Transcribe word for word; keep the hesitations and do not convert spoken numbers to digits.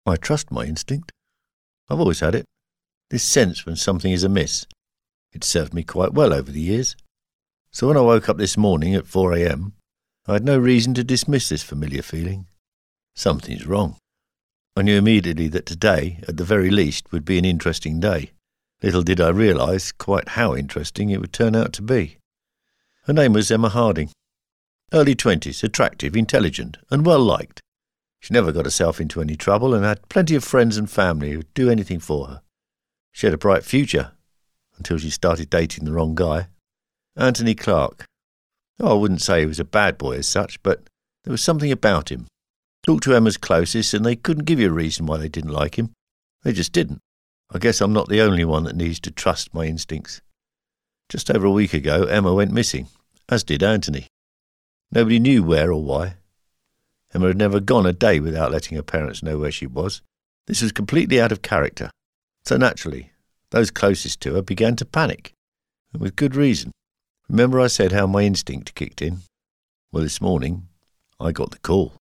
I trust my instinct. I've always had it. This sense when something is amiss. It's served me quite well over the years. So when I woke up this morning at four a.m, I had no reason to dismiss this familiar feeling. Something's wrong. I knew immediately that today, at the very least, would be an interesting day. Little did I realise quite how interesting it would turn out to be. Her name was Emma Harding. Early twenties, attractive, intelligent, and well-liked. She never got herself into any trouble and had plenty of friends and family who'd do anything for her. She had a bright future, until she started dating the wrong guy. Anthony Clark. Oh, I wouldn't say he was a bad boy as such, but there was something about him. Talked to Emma's closest and they couldn't give you a reason why they didn't like him. They just didn't. I guess I'm not the only one that needs to trust my instincts. Just over a week ago, Emma went missing, as did Anthony. Nobody knew where or why. Emma had never gone a day without letting her parents know where she was. This was completely out of character. So naturally, those closest to her began to panic, and with good reason. Remember I said how my instinct kicked in? Well, this morning, I got the call.